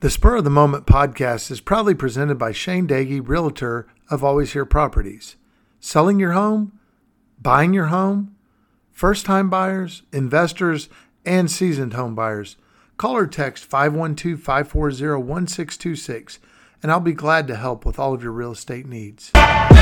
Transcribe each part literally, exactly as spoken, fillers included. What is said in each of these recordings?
The Spur of the Moment podcast is proudly presented by Shane Dagey, Realtor of Always Here Properties. Selling your home, buying your home, first-time buyers, investors, and seasoned home buyers. Call or text five one two, five four zero, one six two six, and I'll be glad to help with all of your real estate needs.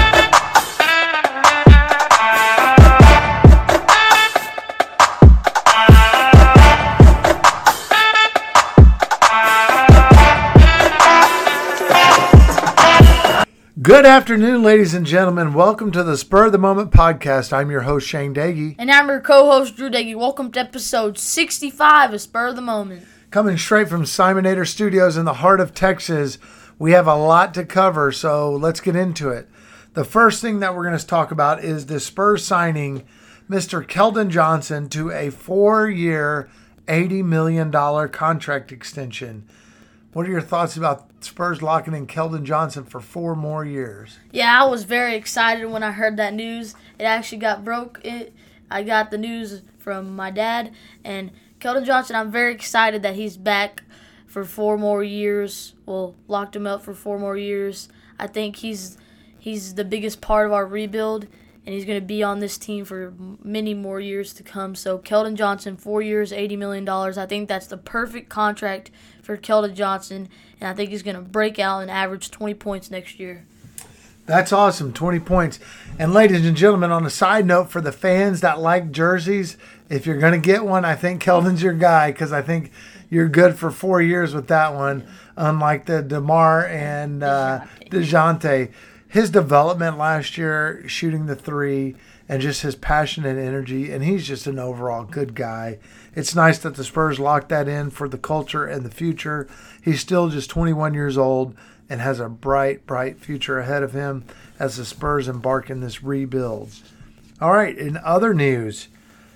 Good afternoon, ladies and gentlemen. Welcome to the Spur of the Moment podcast. I'm your host, Shane Dagey. And I'm your co-host, Drew Dagey. Welcome to episode sixty-five of Spur of the Moment. Coming straight from Simonator Studios in the heart of Texas. We have a lot to cover, so let's get into it. The first thing that we're going to talk about is the Spurs signing Mister Keldon Johnson to a four-year, eighty million dollars contract extension. What are your thoughts about Spurs locking in Keldon Johnson for four more years? Yeah, I was very excited when I heard that news. It actually got broke. It, I got the news from my dad. And Keldon Johnson, I'm very excited that he's back for four more years. Well, locked him up for four more years. I think he's he's the biggest part of our rebuild, and he's going to be on this team for many more years to come. So Keldon Johnson, four years, eighty million dollars. I think that's the perfect contract for Keldon Johnson, and I think he's going to break out and average twenty points next year. That's awesome, twenty points. And ladies and gentlemen, on a side note, for the fans that like jerseys, if you're going to get one, I think Keldon's your guy, because I think you're good for four years with that one, unlike the DeMar and uh, DeJounte. His development last year, shooting the three, and just his passion and energy, and he's just an overall good guy. It's nice that the Spurs locked that in for the culture and the future. He's still just twenty-one years old and has a bright, bright future ahead of him as the Spurs embark in this rebuild. All right, in other news,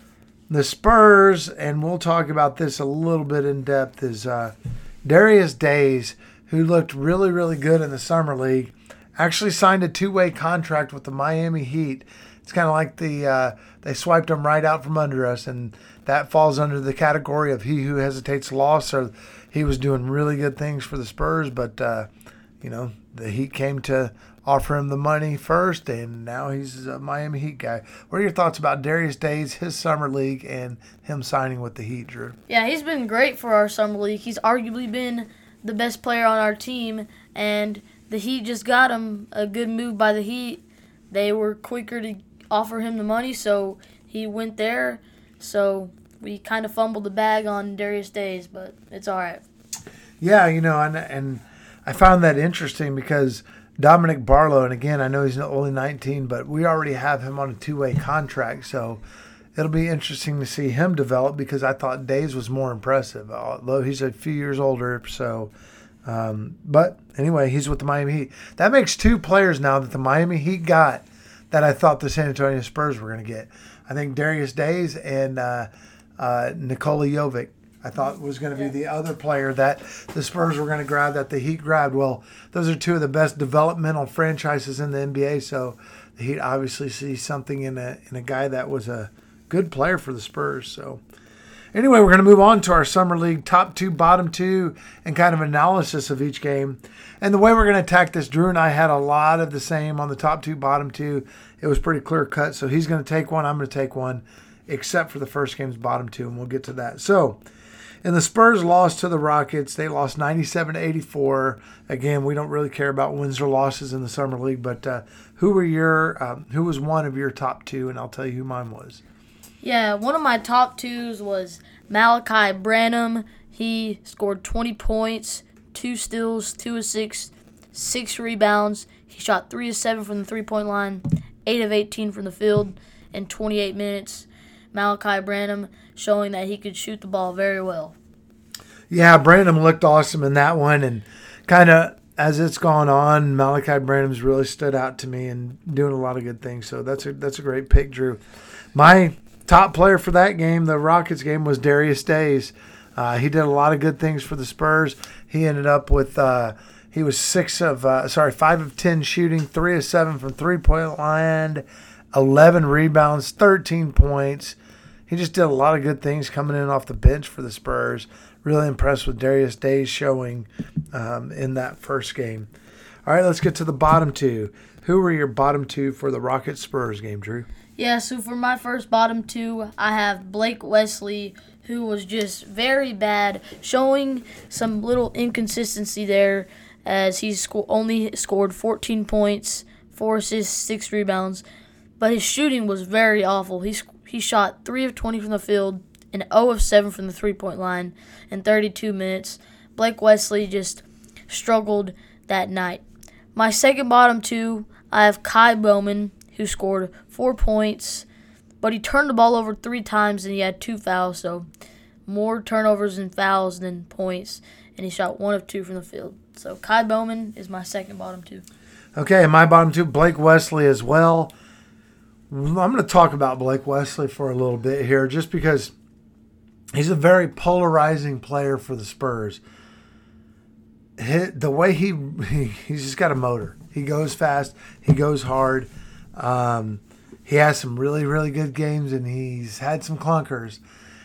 the Spurs, and we'll talk about this a little bit in depth, is uh, Darius Days, who looked really, really good in the Summer League, actually signed a two-way contract with the Miami Heat. It's kind of like the uh, they swiped him right out from under us, and that falls under the category of he who hesitates lost. So he was doing really good things for the Spurs, but uh, you know the Heat came to offer him the money first, and now he's a Miami Heat guy. What are your thoughts about Darius Days, his Summer League, and him signing with the Heat, Drew? Yeah, he's been great for our Summer League. He's arguably been the best player on our team, and the Heat just got him. A good move by the Heat. They were quicker to offer him the money, so he went there. So we kind of fumbled the bag on Darius Days, but it's all right. Yeah, you know, and and I found that interesting because Dominic Barlow, and again, I know he's only nineteen, but we already have him on a two-way contract, so it'll be interesting to see him develop because I thought Days was more impressive, although he's a few years older, so um, but anyway, he's with the Miami Heat. That makes two players now that the Miami Heat got that I thought the San Antonio Spurs were going to get. I think Darius Days and uh, uh, Nikola Jovic, I thought was going to be the other player that the Spurs were going to grab that the Heat grabbed. Well, those are two of the best developmental franchises in the N B A, so the Heat obviously see something in a in a guy that was a good player for the Spurs. So anyway, we're going to move on to our Summer League top two, bottom two, and kind of analysis of each game. And the way we're going to attack this, Drew and I had a lot of the same on the top two, bottom two. It was pretty clear cut. So he's going to take one, I'm going to take one, except for the first game's bottom two, and we'll get to that. So in the Spurs loss to the Rockets, they lost ninety-seven to eighty-four. Again, we don't really care about wins or losses in the Summer League, but uh, who were your um, who was one of your top two? And I'll tell you who mine was. Yeah, one of my top twos was Malachi Branham. He scored twenty points, two steals, two assists, six rebounds. He shot three of seven from the three-point line, eight of eighteen from the field in twenty-eight minutes. Malachi Branham showing that he could shoot the ball very well. Yeah, Branham looked awesome in that one, and kind of as it's gone on, Malachi Branham's really stood out to me and doing a lot of good things. So that's a that's a great pick, Drew. My top player for that game, the Rockets game, was Darius Days. Uh, he did a lot of good things for the Spurs. He ended up with uh, he was six of uh, sorry five of ten shooting, three of seven from three point line, eleven rebounds, thirteen points. He just did a lot of good things coming in off the bench for the Spurs. really impressed with Darius Day's showing um, in that first game. All right, let's get to the bottom two. Who were your bottom two for the Rocket Spurs game, Drew? Yeah, so for my first bottom two, I have Blake Wesley, who was just very bad, showing some little inconsistency there as he sco- only scored fourteen points, four assists, six rebounds. But his shooting was very awful. He, he shot three of twenty from the field and zero of seven from the three-point line in thirty-two minutes. Blake Wesley just struggled that night. My second bottom two, I have Kai Bowman, who scored four points, but he turned the ball over three times and he had two fouls, so more turnovers and fouls than points, and he shot one of two from the field. So Kai Bowman is my second bottom two. Okay, my bottom two, Blake Wesley as well. I'm going to talk about Blake Wesley for a little bit here just because he's a very polarizing player for the Spurs. He, the way he, he he's just got a motor. He goes fast. He goes hard. Um, he has some really, really good games, and he's had some clunkers.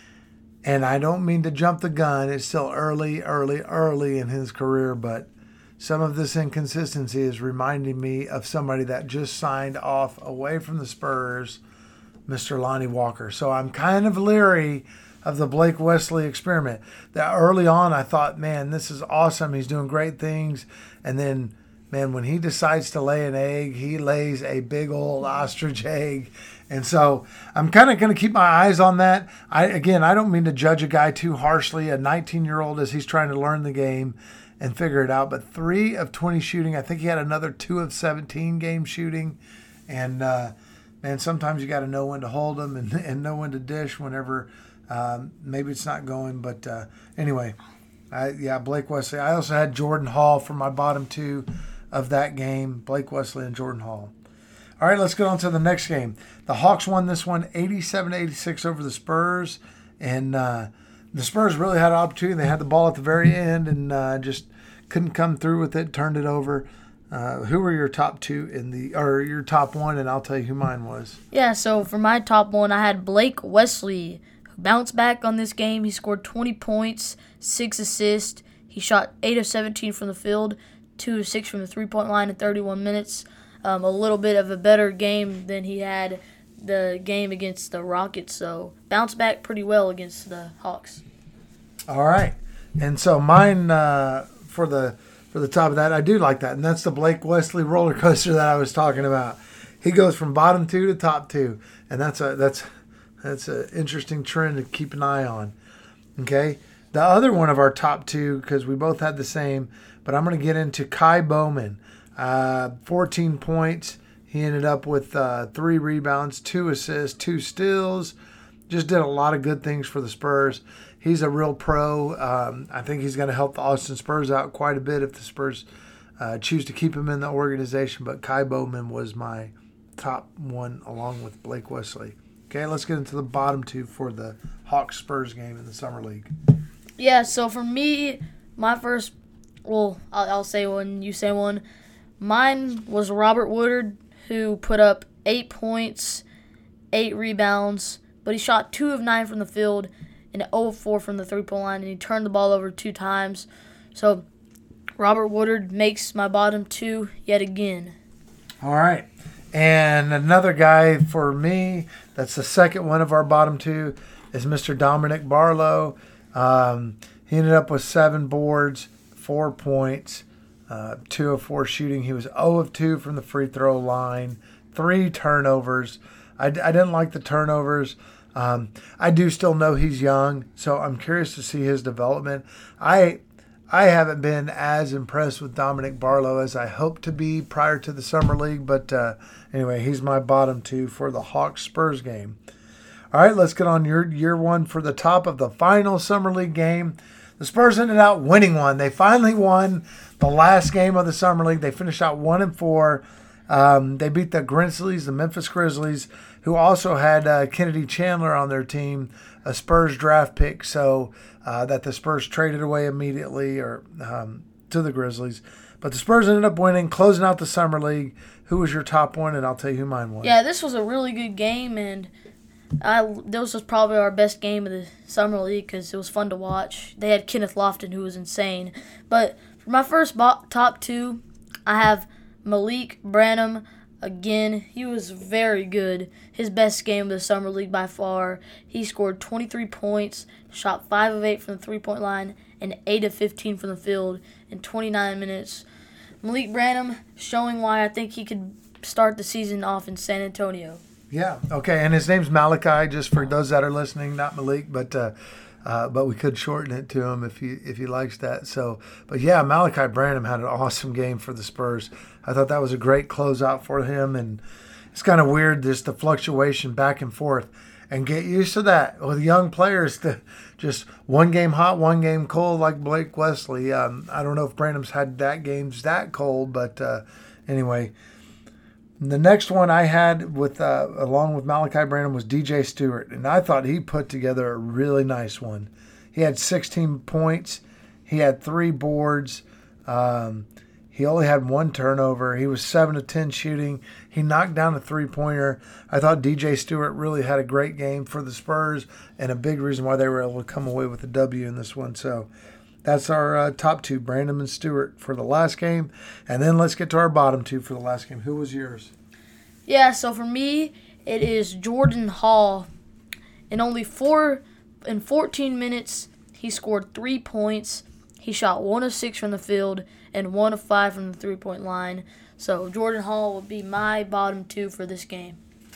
And I don't mean to jump the gun. It's still early, early, early in his career, but some of this inconsistency is reminding me of somebody that just signed off away from the Spurs, Mister Lonnie Walker. So I'm kind of leery of the Blake Wesley experiment. That early on, I thought, man, this is awesome. He's doing great things. And then, man, when he decides to lay an egg, he lays a big old ostrich egg. And so I'm kind of going to keep my eyes on that. I Again, I don't mean to judge a guy too harshly, a nineteen-year-old as he's trying to learn the game and figure it out. But three of twenty shooting. I think he had another two of seventeen game shooting. And, uh, man, sometimes you got to know when to hold them and, and know when to dish whenever um, maybe it's not going. But uh, anyway, I, yeah, Blake Wesley. I also had Jordan Hall for my bottom two of that game, Blake Wesley and Jordan Hall. All right, let's get on to the next game. The Hawks won this one eighty-seven to eighty-six over the Spurs. And uh, the Spurs really had an opportunity. They had the ball at the very end and uh, just couldn't come through with it, turned it over. Uh, who were your top two in the, or your top one, and I'll tell you who mine was. Yeah, so for my top one, I had Blake Wesley, who bounced back on this game. He scored twenty points, six assists. He shot eight of seventeen from the field, two of six from the three-point line in thirty-one minutes. Um, a little bit of a better game than he had the game against the Rockets, so bounced back pretty well against the Hawks. All right, and so mine uh, for the for the top of that, I do like that, and that's the Blake Wesley roller coaster that I was talking about. He goes from bottom two to top two, and that's a that's that's an interesting trend to keep an eye on. Okay, the other one of our top two, because we both had the same, but I'm going to get into Kai Bowman. Uh, fourteen points. He ended up with uh, three rebounds, two assists, two steals. Just did a lot of good things for the Spurs. He's a real pro. Um, I think he's going to help the Austin Spurs out quite a bit if the Spurs uh, choose to keep him in the organization. But Kai Bowman was my top one along with Blake Wesley. Okay, let's get into the bottom two for the Hawks Spurs game in the Summer League. Yeah, so for me, my first, well, I'll, I'll say one, you say one. Mine was Robert Woodard, who put up eight points, eight rebounds, but he shot two of nine from the field and zero of four from the three-point line, and he turned the ball over two times. So Robert Woodard makes my bottom two yet again. All right. And another guy for me, that's the second one of our bottom two, is Mister Dominic Barlow. Um, he ended up with seven boards, four points. Uh, two of four shooting. He was zero of two from the free throw line. Three turnovers. I, I didn't like the turnovers. Um, I do still know he's young, so I'm curious to see his development. I I haven't been as impressed with Dominic Barlow as I hoped to be prior to the Summer League, but uh, anyway, he's my bottom two for the Hawks Spurs game. All right, let's get on your year one for the top of the final Summer League game. The Spurs ended out winning one. They finally won the last game of the Summer League. They finished out one and four. Um, they beat the Grizzlies, the Memphis Grizzlies, who also had uh, Kennedy Chandler on their team, a Spurs draft pick, so uh, that the Spurs traded away immediately or um, to the Grizzlies. But the Spurs ended up winning, closing out the Summer League. Who was your top one? And I'll tell you who mine was. Yeah, this was a really good game, and I this was probably our best game of the summer league because it was fun to watch. They had Kenneth Lofton, who was insane. But for my first bo- top two, I have Malik Branham. Again, he was very good. His best game of the summer league by far. He scored twenty-three points, shot five of eight from the three-point line, and eight of fifteen from the field in twenty-nine minutes. Malik Branham showing why I think he could start the season off in San Antonio. Yeah. Okay. And his name's Malachi, just for those that are listening, not Malik, but uh, uh, but we could shorten it to him if he if he likes that. So, but yeah, Malachi Branham had an awesome game for the Spurs. I thought that was a great closeout for him, and it's kind of weird just the fluctuation back and forth. And get used to that with young players, to just one game hot, one game cold, like Blake Wesley. Um, I don't know if Branham's had that games that cold, but uh, anyway. The next one I had with uh, along with Malachi Branham was D J Stewart, and I thought he put together a really nice one. He had sixteen points. He had three boards. Um, he only had one turnover. He was seven of ten shooting. He knocked down a three-pointer. I thought D J Stewart really had a great game for the Spurs and a big reason why they were able to come away with a W in this one. So that's our uh, top two, Branham and Stewart, for the last game. And then let's get to our bottom two for the last game. Who was yours? Yeah, so for me, it is Jordan Hall. In only four, in fourteen minutes, he scored three points. He shot one of six from the field and one of five from the three-point line. So Jordan Hall will be my bottom two for this game.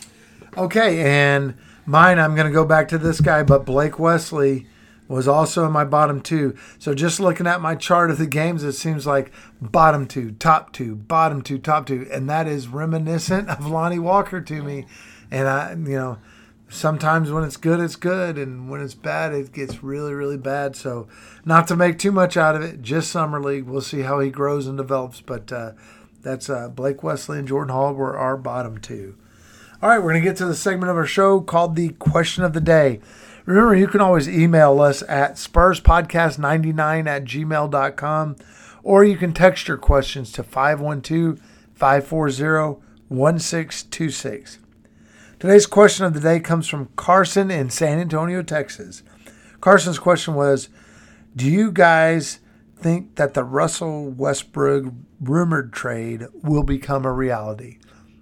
Okay, and mine, I'm going to go back to this guy, but Blake Wesley was also in my bottom two. So just looking at my chart of the games, it seems like bottom two, top two, bottom two, top two. And that is reminiscent of Lonnie Walker to me. And, I, you know, sometimes when it's good, it's good. And when it's bad, it gets really, really bad. So not to make too much out of it, just Summer League. We'll see how he grows and develops. But uh, that's uh, Blake Wesley and Jordan Hall were our bottom two. All right, we're going to get to the segment of our show called the Question of the Day. Remember, you can always email us at spurs podcast ninety-nine at gmail dot com, or you can text your questions to five one two, five four zero, one six two six. Today's question of the day comes from Carson in San Antonio, Texas. Carson's question was, do you guys think that the Russell Westbrook rumored trade will become a reality?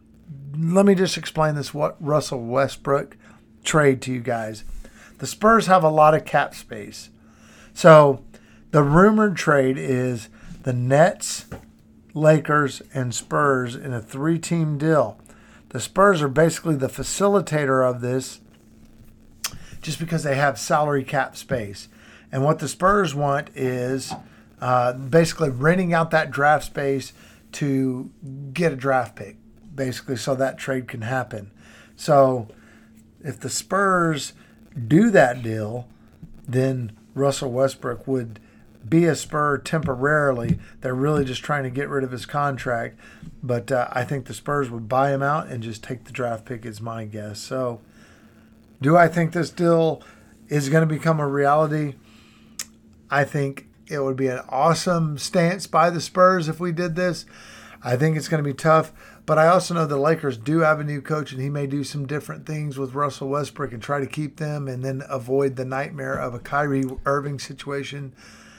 Let me just explain this what Russell Westbrook trade to you guys. The Spurs have a lot of cap space. So the rumored trade is the Nets, Lakers, and Spurs in a three-team deal. The Spurs are basically the facilitator of this just because they have salary cap space. And what the Spurs want is uh, basically renting out that draft space to get a draft pick, basically, so that trade can happen. So if the Spurs do that deal, then Russell Westbrook would be a Spur temporarily. They're really just trying to get rid of his contract. But uh, I think the Spurs would buy him out and just take the draft pick is my guess. So do I think this deal is going to become a reality? I think it would be an awesome stance by the Spurs if we did this. I think it's going to be tough. But I also know the Lakers do have a new coach, and he may do some different things with Russell Westbrook and try to keep them and then avoid the nightmare of a Kyrie Irving situation.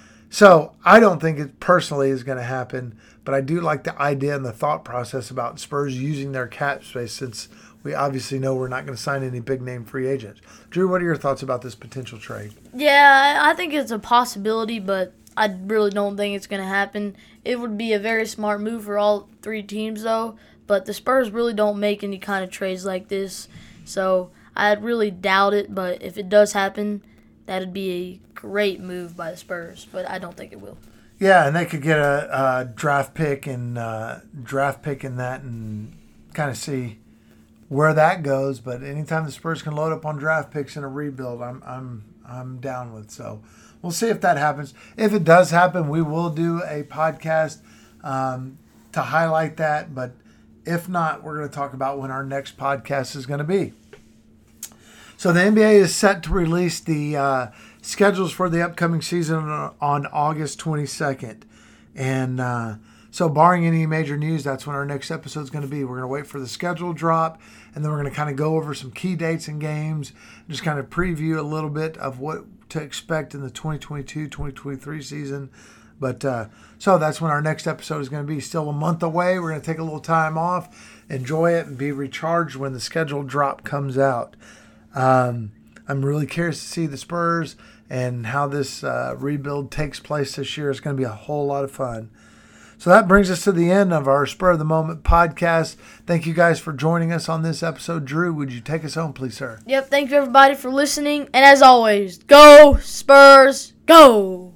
So I don't think it personally is going to happen, but I do like the idea and the thought process about Spurs using their cap space, since we obviously know we're not going to sign any big-name free agents. Drew, what are your thoughts about this potential trade? Yeah, I think it's a possibility, but I really don't think it's going to happen. It would be a very smart move for all three teams, though. But the Spurs really don't make any kind of trades like this. So I really doubt it. But if it does happen, that would be a great move by the Spurs. But I don't think it will. Yeah, and they could get a, a draft pick and uh, draft pick in that and kind of see where that goes. But anytime the Spurs can load up on draft picks in a rebuild, I'm I'm I'm down with. So we'll see if that happens. If it does happen, we will do a podcast um, to highlight that. But if not, we're going to talk about when our next podcast is going to be. So the N B A is set to release the uh, schedules for the upcoming season on August twenty-second. And uh, So barring any major news, that's when our next episode is going to be. We're going to wait for the schedule drop, and then we're going to kind of go over some key dates and games, just kind of preview a little bit of what to expect in the twenty twenty-two twenty twenty-three season. But uh, so that's when our next episode is going to be. Still a month away. We're going to take a little time off, enjoy it, and be recharged when the schedule drop comes out. Um, I'm really curious to see the Spurs and how this uh, rebuild takes place this year. It's going to be a whole lot of fun. So that brings us to the end of our Spur of the Moment podcast. Thank you guys for joining us on this episode. Drew, would you take us home, please, sir? Yep, thank you everybody for listening. And as always, go Spurs, go!